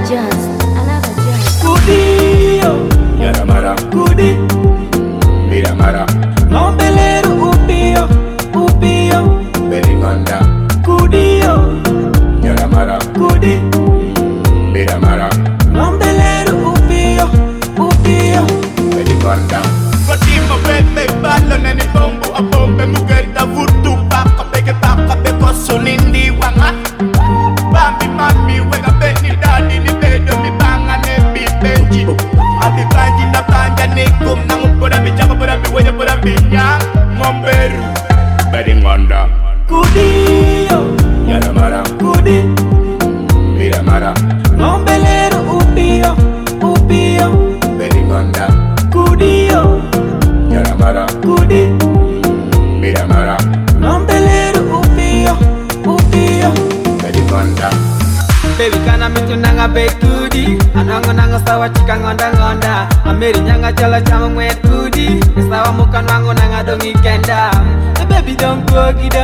Kudio, Yaramara, kudi, Miramara, Mombeleru upio, upio, Beringonda, Kudio, Yaramara, kudi, Miramara, Mombeleru upio, upio, Beringonda. Fatima bebe ballo nene bombo a bombe mugerta vutu baka bege kosulindi wanga Bambi mami wega beni dadi ni bedo mi banga ne bi benji Abi banji na banja ne kum na ngupoda mi jaga poda mi weja poda mi nyang Momberu Beringonda Kudio, Yaramara, kudi, Miramara, Mombeleru upio, upio, Beringonda, Kudio, Yaramara, kudi, Miramara, Mombeleru upio, upio. Beringonda. Baby kana mitu nanga bekudi Anango nanga sawa chika ngonda ngonda Ameri nyanga chala chama mwe kudi Sawa muka nango nanga dongi kenda Baby don't go gido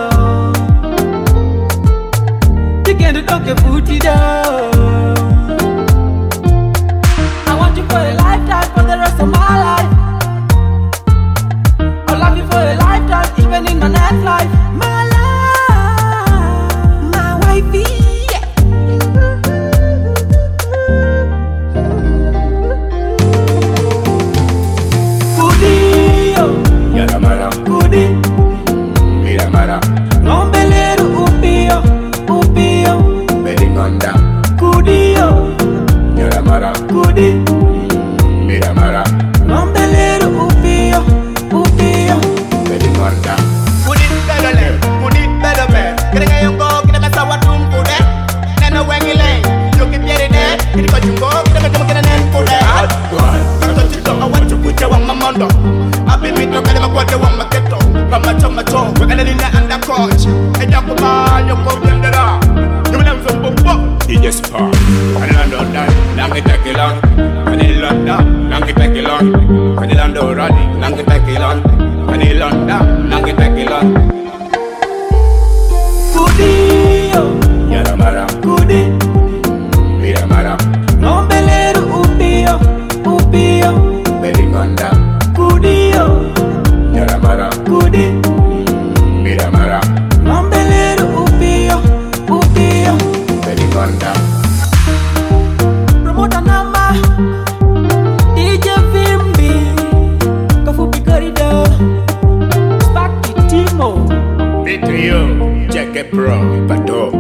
Tikendo donke futi do I want you for a lifetime, for the rest of my life I'll love you for a lifetime, even in my next life My love, my wifey Yaramara, Kudi, Miramara, Mombeleru upio, upio, Beringonda, Kudio, Yaramara, kudi, Miramara, Mombeleru upio, upio. Beringonda. Kudit bedole, kudit bedobe Krenga yongo, kita kasa watum kude Nena wengi leng, yoki pieri de Kiri ko chungo, kita kasa makina nen kude Kato chito, awan chukuche wang mamondo Abi mito kade makwade wang maketo Kamacho macho, wekana nina anda coach Eja kuma, yoko blendera Yumina mfumbo DJ Spark, Kanilando Dan, Langi Tekilon, Kanilonda, Langi Tekilon, Kanilando Radi, Langi Tekilon, Kanilonda, Langi Tekilon, Kudio, Yaramara, kudi, Miramara, Mombeleru upio, upio, Beringonda, Kudio, Yaramara, kudi, Miramara, Mombeleru upio, upio. Beringonda. Promoter number DJ Vimbi Kafupi Corridor Sparky Timo Beat to you, check it pro, Pato.